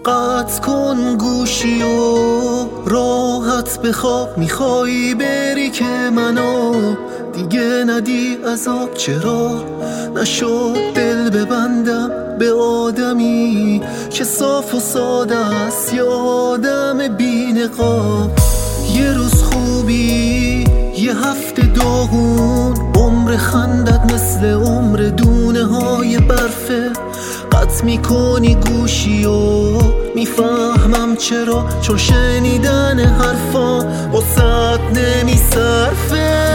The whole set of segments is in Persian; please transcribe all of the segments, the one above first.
قطع کن گوشی و راحت بخواب. میخوایی بری که منو دیگه ندی عذاب. چرا نشد دل ببندم به آدمی که صاف و ساده است، یه آدم بی نقاب. یه روز خوبی، یه هفته داغون، عمر خندت مثل عمر دونه های برفه. قطع میکنی گوشی و میفهمم چرا، چون شنیدن حرفا واسط نمیصرفه.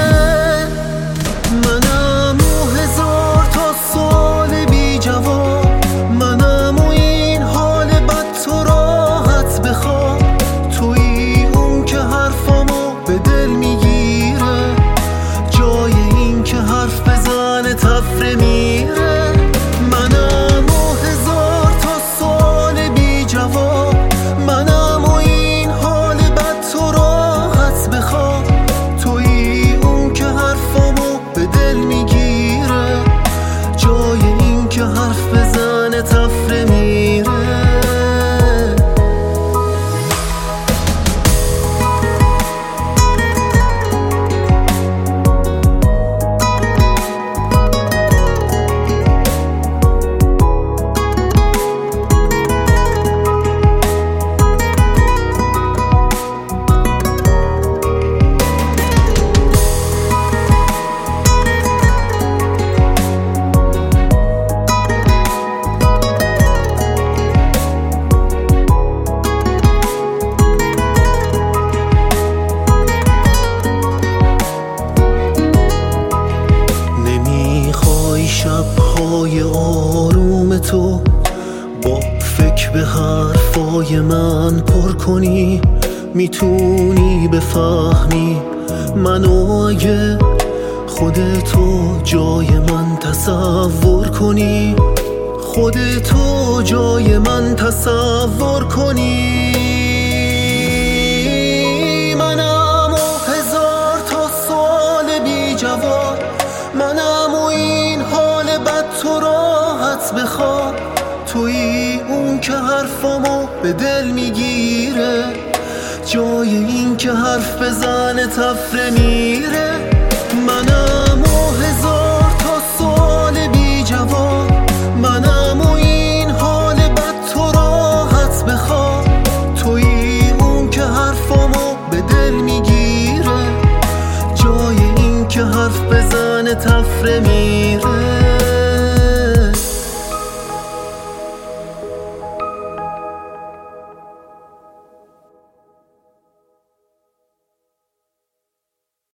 منم و هزار تا سال بی جواب، منم و این حال بد تو راحت بخواب. تویی اون که حرفامو به دل میگیره، جای این که حرف بزنه تفره میره. منم و هزار تا سال بی جواب، منم و این حال بد تو راحت بخواب. تویی اون که حرفامو به دل میگیره، جای این که حرف بزنه تفره میره. شب‌های آروم تو با فکر به حرفای من پر کنی. میتونی بفهمی منو اگه خودتو جای من تصور کنی، خودتو جای من تصور کنی. منم و هزار تا سال بی جواب، منم و این حال بد تو راحت بخواب. تویی اون که حرفامو به دل میگیره، جای این که حرف بزنه تفره میره. منم و هزار تا سال بی جواب، منم و این حال بد تو راحت بخواب. تویی اون که حرفامو به دل میگیره، جای این که حرف بزنه تفره میره.